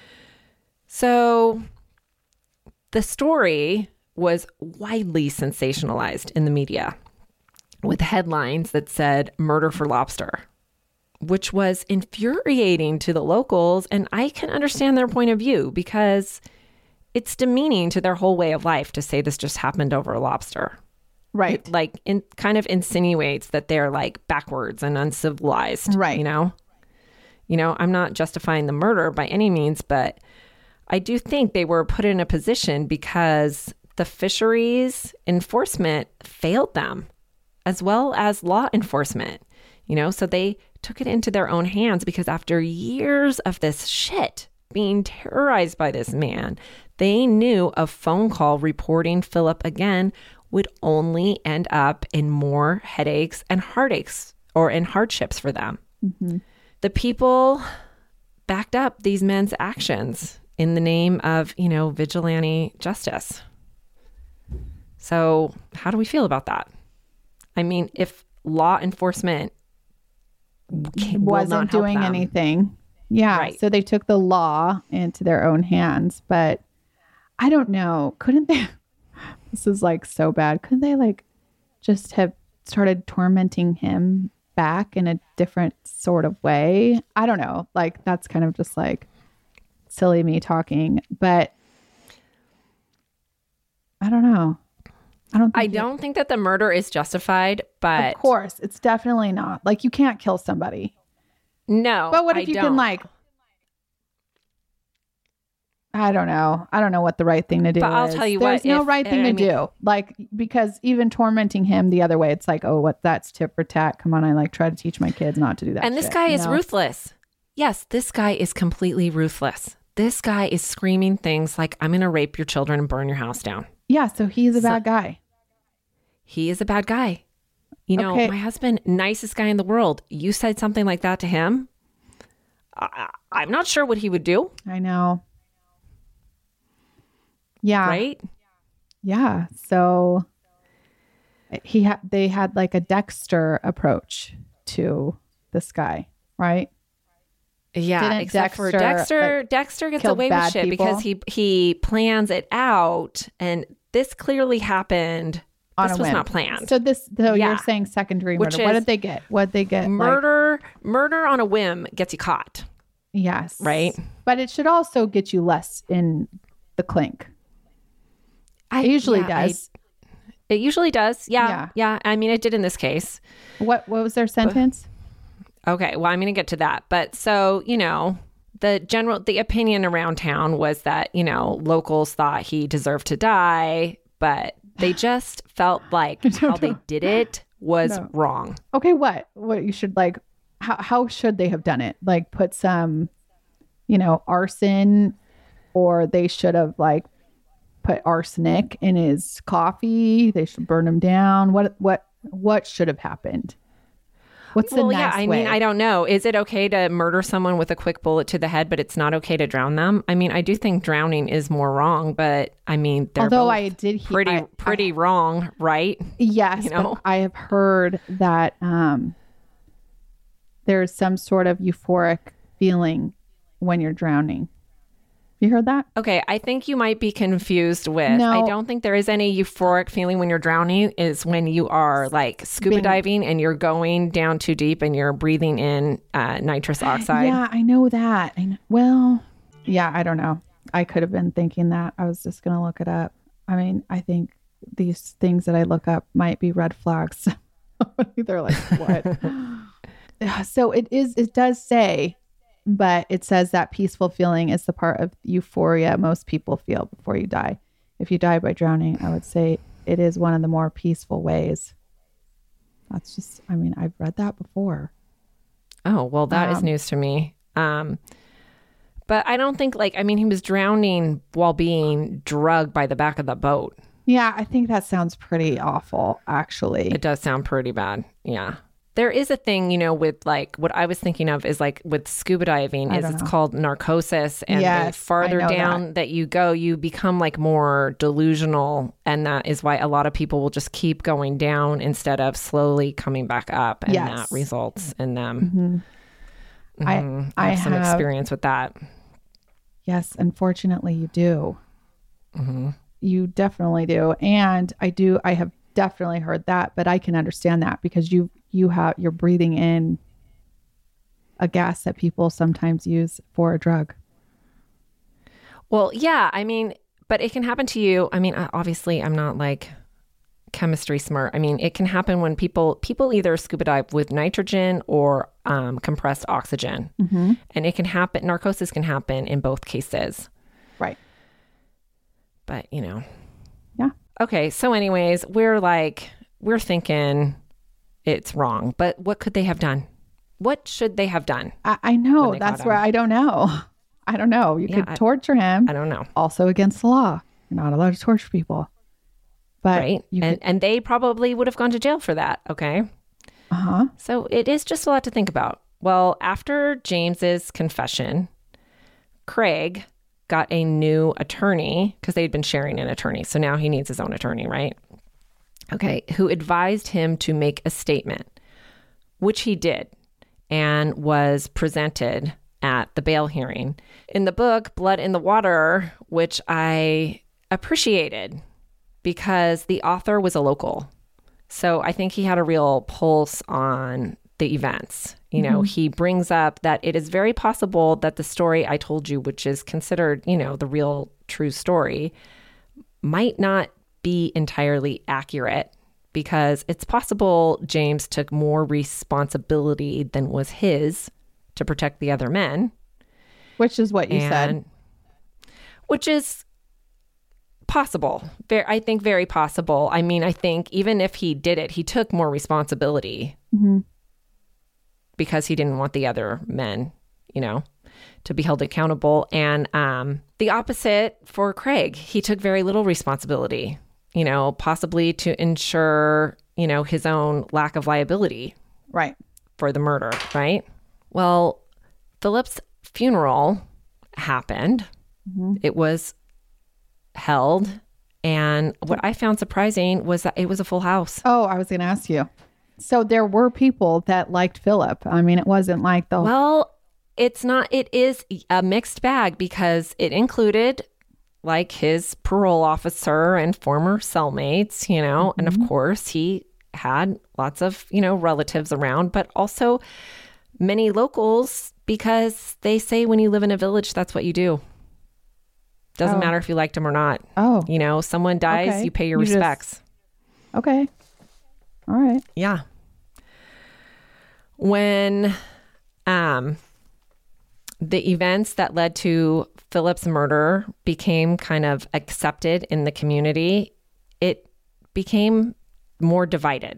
So the story was widely sensationalized in the media with headlines that said "Murder for Lobster," which was infuriating to the locals. And I can understand their point of view because it's demeaning to their whole way of life to say this just happened over a lobster. right. It kind of insinuates that they're like backwards and uncivilized. Right. You know, I'm not justifying the murder by any means, but I do think they were put in a position because the fisheries enforcement failed them, as well as law enforcement. So they took it into their own hands because after years of this shit, being terrorized by this man, they knew a phone call reporting Philip again would only end up in more headaches and heartaches and hardships for them. Mm-hmm. The people backed up these men's actions in the name of, vigilante justice. So how do we feel about that? I mean, if law enforcement wasn't doing anything. Yeah. Right. So they took the law into their own hands, but I don't know. Couldn't they? This is like so bad. Couldn't they just have started tormenting him back in a different sort of way? I don't know. That's kind of just silly me talking, but I don't know. I don't think that the murder is justified, but of course, it's definitely not. You can't kill somebody. No. But what if you can I don't know. I don't know what the right thing to do But is. I'll tell you There's what, no right thing to do. Because even tormenting him the other way, it's that's tit for tat. Come on, I try to teach my kids not to do that. And this shit, guy is ruthless. Yes, this guy is completely ruthless. This guy is screaming things like, "I'm going to rape your children and burn your house down." Yeah, so he's a bad guy. He is a bad guy. Okay. My husband, nicest guy in the world. You said something like that to him. I'm not sure what he would do. I know. Yeah. Right? Yeah. So they had a Dexter approach to this guy, right? Yeah, Didn't except for Dexter, Dexter gets kill away with bad shit people? because he plans it out, and this clearly happened. This was not planned. So Yeah. you're saying secondary Which murder. What is did they get? What they get? Murder on a whim gets you caught. Yes. Right? But it should also get you less in the clink. It usually does. It usually does. Yeah. I mean, it did in this case. What was their sentence? Okay. Well, I'm going to get to that. But so, the opinion around town was that, locals thought he deserved to die, but they just felt like how they did it was wrong. Okay. What you should how should they have done it? Put some, arson, or they should have put arsenic in his coffee. They should burn him down. What should have happened? What's the next way? mean, I don't know. Is it okay to murder someone with a quick bullet to the head, but it's not okay to drown them? I mean, I do think drowning is more wrong, but I mean, they're Although both I did pretty wrong, right? Yes, but I have heard that there's some sort of euphoric feeling when you're drowning. You heard that? Okay, I think you might be confused with. No. I don't think there is any euphoric feeling when you're drowning. Is when you are like scuba diving and you're going down too deep and you're breathing in nitrous oxide. Yeah, I know that. Well, yeah, I don't know. I could have been thinking that. I was just going to look it up. I mean, I think these things that I look up might be red flags. They're like, what? So it does say, but it says that peaceful feeling is the part of euphoria most people feel before you die. If you die by drowning, I would say it is one of the more peaceful ways. That's just, I mean, I've read that before. Oh, well, that is news to me. But I don't think he was drowning while being drugged by the back of the boat. Yeah, I think that sounds pretty awful, actually. It does sound pretty bad. Yeah. There is a thing, with what I was thinking of is with scuba diving is it's called narcosis. And the farther down that you go, you become more delusional. And that is why a lot of people will just keep going down instead of slowly coming back up. And that results in them. Mm-hmm. I have some experience with that. Yes, unfortunately you do. Mm-hmm. You definitely do. And I have definitely heard that, but I can understand that because you're breathing in a gas that people sometimes use for a drug. Well, yeah, but it can happen to you. Obviously I'm not chemistry smart. It can happen when people either scuba dive with nitrogen or compressed oxygen. Mm-hmm. And it can happen, narcosis can happen in both cases. Right. But, Yeah. Okay, so anyways, we're thinking it's wrong, but what could they have done? What should they have done? I know. That's where I don't know. I don't know. You could torture him. I don't know. Also against the law. You're not allowed to torture people. But right. And they probably would have gone to jail for that. Okay. Uh-huh. So it is just a lot to think about. Well, after James's confession, Craig got a new attorney because they'd been sharing an attorney. So now he needs his own attorney, right? Okay. Who advised him to make a statement, which he did and was presented at the bail hearing. In the book, Blood in the Water, which I appreciated because the author was a local. So I think he had a real pulse on the events. He brings up that it is very possible that the story I told you, which is considered, the real true story, might not be entirely accurate because it's possible James took more responsibility than was his to protect the other men. Which is what you said. Which is possible. I think very possible. I think even if he did it, he took more responsibility. Mm-hmm. Because he didn't want the other men, to be held accountable. And the opposite for Craig, he took very little responsibility, possibly to ensure, his own lack of liability. Right. For the murder, right? Well, Philip's funeral happened. Mm-hmm. It was held. And what I found surprising was that it was a full house. Oh, I was going to ask you. So there were people that liked Philip. It wasn't like the... Well, it's not. It is a mixed bag because it included his parole officer and former cellmates, mm-hmm. and of course he had lots of, relatives around, but also many locals because they say when you live in a village, that's what you do. Doesn't matter if you liked them or not. Oh. Someone dies, you pay your respects. Okay. All right. Yeah. When the events that led to Philip's murder became kind of accepted in the community, it became more divided,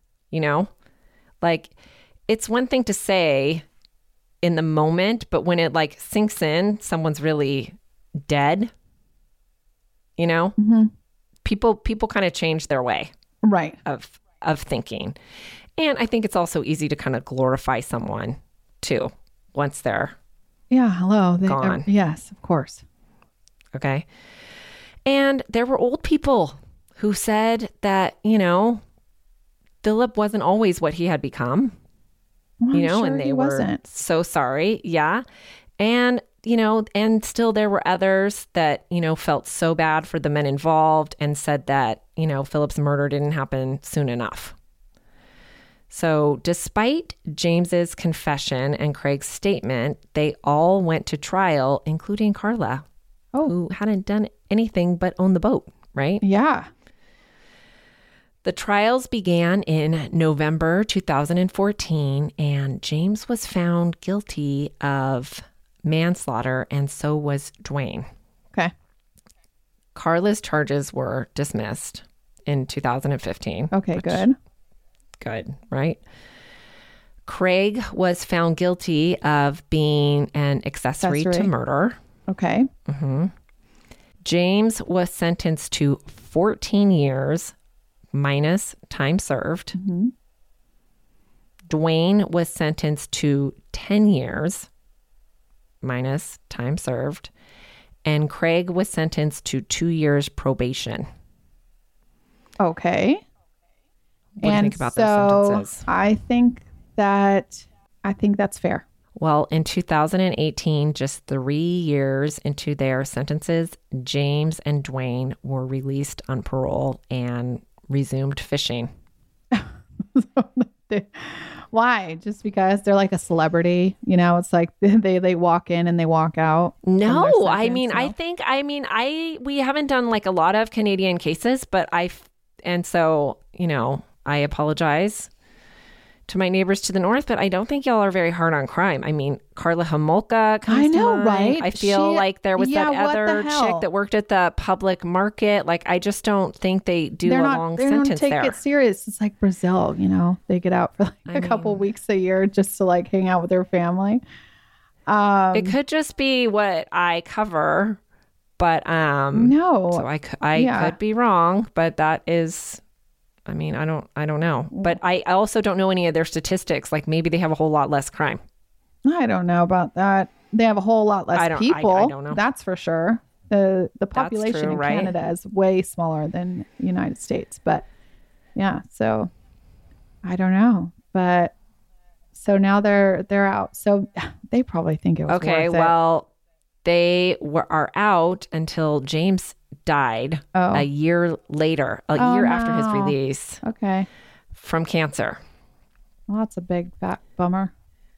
it's one thing to say in the moment, but when it sinks in, someone's really dead, mm-hmm. people kind of change their way right of thinking. And I think it's also easy to kind of glorify someone too once they're gone. Yes, of course. Okay. And there were old people who said that, Philip wasn't always what he had become, well, and they were wasn't. so sorry. Yeah. And and still there were others that, felt so bad for the men involved and said that, Philip's murder didn't happen soon enough. So despite James's confession and Craig's statement, they all went to trial, including Carla, who hadn't done anything but own the boat, right? Yeah. The trials began in November 2014, and James was found guilty of manslaughter, and so was Dwayne. Okay. Carla's charges were dismissed in 2015. Okay, good. Good, right? Craig was found guilty of being an accessory to murder. Okay. James was sentenced to 14 years minus time served. Dwayne was sentenced to 10 years minus time served. And Craig was sentenced to 2 years probation. Okay. What do you think about those sentences? I think that's fair. Well, in 2018, just 3 years into their sentences, James and Dwayne were released on parole and resumed fishing. Why? Just because they're like a celebrity? It's like they walk in and they walk out. No, we haven't done like a lot of Canadian cases, but I apologize to my neighbors to the north, but I don't think y'all are very hard on crime. I mean, Carla Homolka comes to mind. Right? I feel like there was that other chick that worked at the public market. Like, I just don't think they do a long sentence there. They don't take it serious. It's like Brazil, they get out for like a couple weeks a year just to like hang out with their family. It could just be what I cover, but no. So I could be wrong, but that is... I don't know. But I also don't know any of their statistics. Like maybe they have a whole lot less crime. I don't know about that. They have a whole lot less people. I don't know. That's for sure. The population in Canada is way smaller than the United States. But yeah, so I don't know. But so now they're out. So they probably think it was worth it. Well, they are out until James died a year later, year after his release. Okay. From cancer. Well, that's a big fat bummer.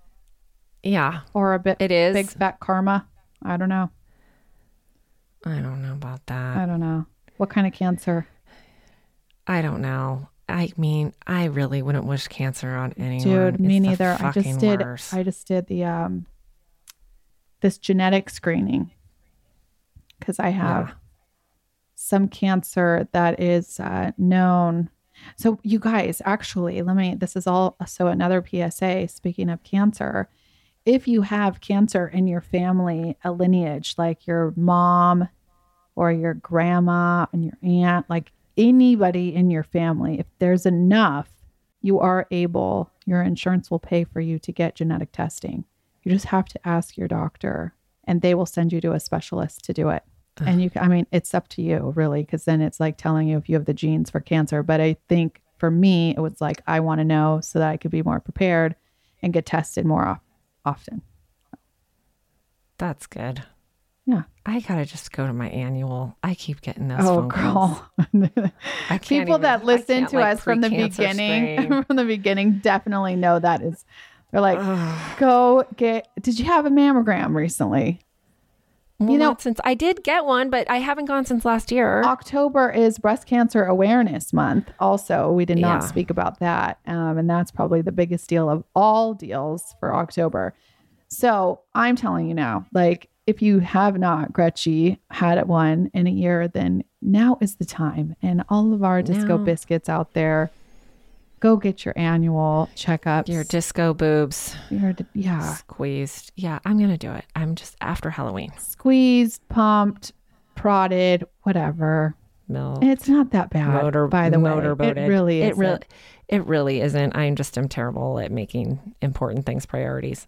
Yeah. Or a bit. It is. Big fat karma. I don't know. I don't know about that. I don't know. What kind of cancer? I don't know. I mean, I really wouldn't wish cancer on anyone. Dude, me neither. I just did the this genetic screening because I have some cancer that is known. So you guys, actually, this is also another PSA. Speaking of cancer, if you have cancer in your family, a lineage, like your mom or your grandma and your aunt, like anybody in your family, if there's enough, your insurance will pay for you to get genetic testing. You just have to ask your doctor and they will send you to a specialist to do it. And it's up to you really, because then it's like telling you if you have the genes for cancer. But I think for me, it was like, I want to know so that I could be more prepared and get tested more often. That's good. Yeah. I got to just go to my annual. I keep getting those phone calls. I can't People that listen to us from the beginning definitely know that is, they're like, did you have a mammogram recently? Well, not since I did get one, but I haven't gone since last year. October is Breast Cancer Awareness Month. Also, we did not speak about that. And that's probably the biggest deal of all deals for October. So I'm telling you now, like, if you have not, Gretchen, had one in a year, then now is the time. And all of our Disco Biscuits out there, go get your annual checkups. Your disco boobs. Squeezed. Yeah, I'm going to do it. I'm just after Halloween. Squeezed, pumped, prodded, whatever. Milk. It's not that bad, by the way. Motorboated. It really isn't. It really isn't. I just am terrible at making important things priorities.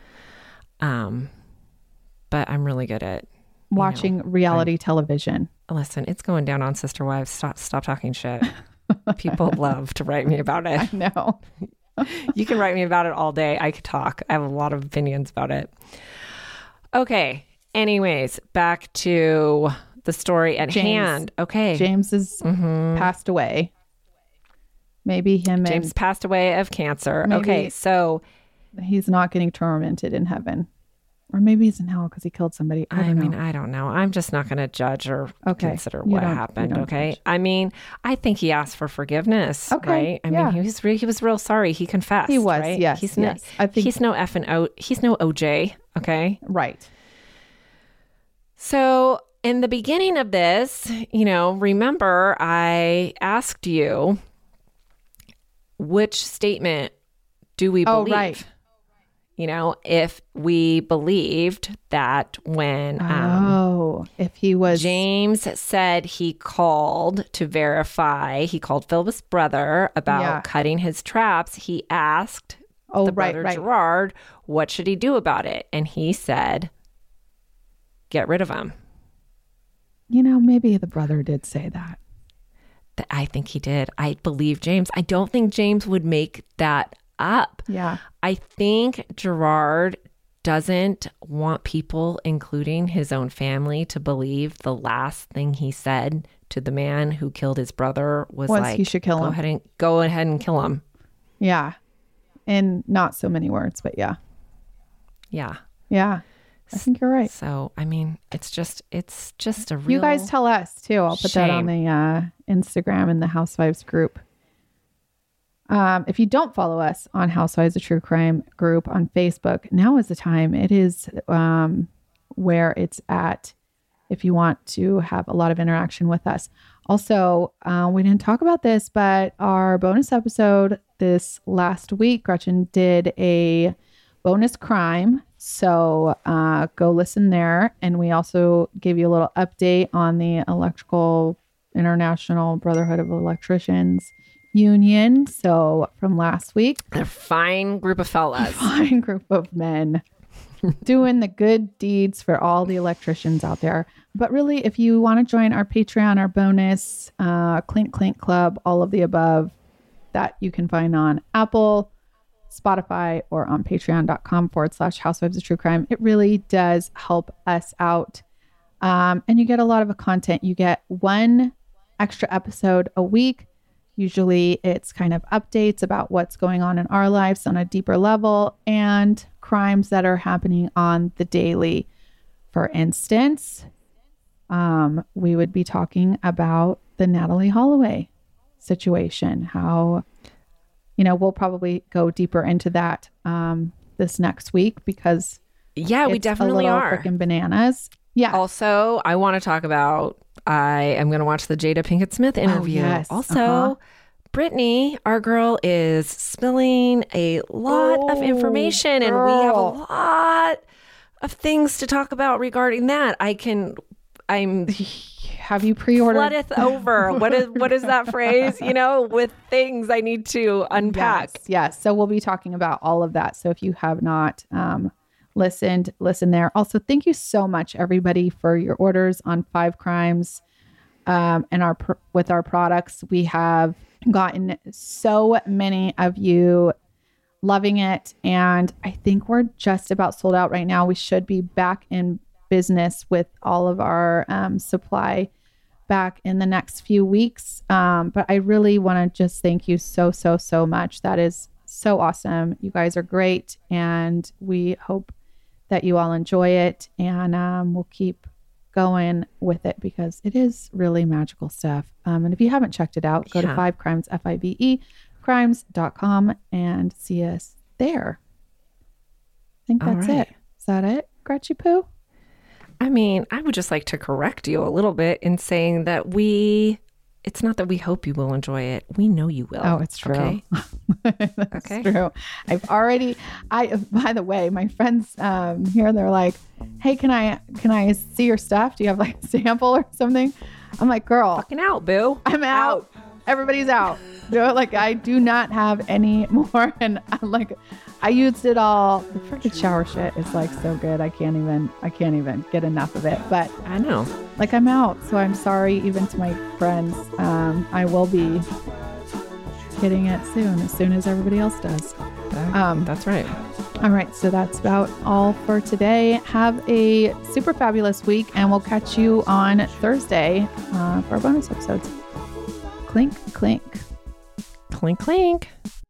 But I'm really good at watching reality television. Listen, it's going down on Sister Wives. Stop talking shit. People love to write me about it. I know. You can write me about it all day. I could talk. I have a lot of opinions about it. Okay. Anyways, back to the story at James. hand. Okay. James has passed away. Maybe James passed away of cancer. Maybe- Okay, so he's not getting tormented in heaven. Or maybe he's in hell because he killed somebody. I don't know. I don't know. I'm just not going to judge or Okay. consider You what don't- happened. you don't Okay. judge. I mean, I think he asked for forgiveness. Okay, Right. I yeah. mean, he was real sorry. He confessed. He was, Right? yes, He's yes. I think- he's no effing he's no OJ. Okay. Right. So in the beginning of this, remember I asked you, which statement do we Oh, believe? right. If we believed that when If he was James said he called to verify, he called Philip's brother about Yeah. cutting his traps, he asked Oh, the right, brother right. Gerard, what should he do about it? And he said, get rid of him. Maybe the brother did say that. I think he did. I believe James. I don't think James would make that up. Yeah. I think Gerard doesn't want people, including his own family, to believe the last thing he said to the man who killed his brother was like, he should kill him. Go ahead and kill him. Yeah. In not so many words, but yeah. Yeah. Yeah. I think you're right. So, I mean, it's just a real... You guys tell us too. I'll put that on shame. the Instagram and the Housewives group. If you don't follow us on Housewives of True Crime group on Facebook, now is the time. It is where it's at if you want to have a lot of interaction with us. Also, we didn't talk about this, but our bonus episode this last week, Gretchen did a bonus crime. So go listen there. And we also gave you a little update on the Electrical International Brotherhood of Electricians Union. So from last week, A fine group of fellas. fine group of men doing the good deeds for all the electricians out there. But really, if you want to join our Patreon, our bonus, Clink Clink Club, all of the above, that you can find on Apple, Spotify, or on patreon.com/Housewives of True Crime. It really does help us out. And you get a lot of content. You get one extra episode a week. Usually it's kind of updates about what's going on in our lives on a deeper level and crimes that are happening on the daily. For instance, we would be talking about the Natalie Holloway situation, how, we'll probably go deeper into that this next week because Yeah, we it's definitely a little are. freaking bananas. Yeah. Also, I want to talk about, I am going to watch the Jada Pinkett Smith interview. yes. Also, Brittany, our girl, is spilling a lot of information and we have a girl. lot of things to talk about regarding that. I'm Have you pre-ordered? floodeth over. What is that phrase? With things I need to unpack. Yes. So we'll be talking about all of that. So if you have not listened, listen there. Also, thank you so much, everybody, for your orders on 5 Crimes and with our products. We have gotten so many of you loving it, and I think we're just about sold out right now. We should be back in business with all of our supply back in the next few weeks. But I really want to just thank you so much. That is so awesome. You guys are great, and we hope that you all enjoy it, and we'll keep going with it because it is really magical stuff. And if you haven't checked it out, go to 5 Crimes, FIVE crimes.com and see us there. I think that's right. it. Is that it, Gretchy Poo? I mean, I would just like to correct you a little bit in saying that it's not that we hope you will enjoy it. We know you will. Oh, it's true. Okay? That's Okay. true. By the way, my friends here, they're like, hey, can I see your stuff? Do you have like a sample or something? I'm like, girl, Fucking out, boo. I'm out. Everybody's out. Like, I do not have any more. And I used it all. The freaking shower shit is like so good. I can't even get enough of it. But I know. like, I'm out. So I'm sorry, even to my friends. I will be getting it soon as everybody else does. That's right. All right, so that's about all for today. Have a super fabulous week, and we'll catch you on Thursday for our bonus episodes. Clink, clink. Clink, clink.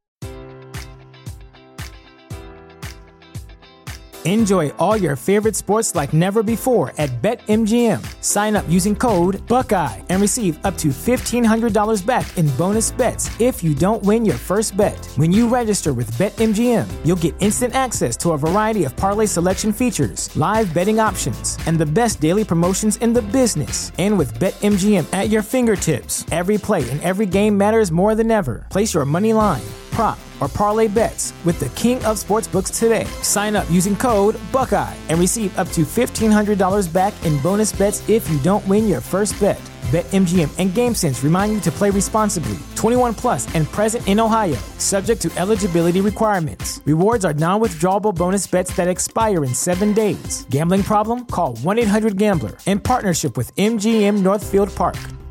Enjoy all your favorite sports like never before at BetMGM. Sign up using code Buckeye and receive up to $1,500 back in bonus bets if you don't win your first bet. When you register with BetMGM, you'll get instant access to a variety of parlay selection features, live betting options, and the best daily promotions in the business. And with BetMGM at your fingertips, every play and every game matters more than ever. Place your money line, prop, or parlay bets with the king of sportsbooks today. Sign up using code Buckeye and receive up to $1,500 back in bonus bets if you don't win your first bet. BetMGM and GameSense remind you to play responsibly. 21 plus and present in Ohio, subject to eligibility requirements. Rewards are non-withdrawable bonus bets that expire in 7 days. Gambling problem? Call 1-800-GAMBLER in partnership with MGM Northfield Park.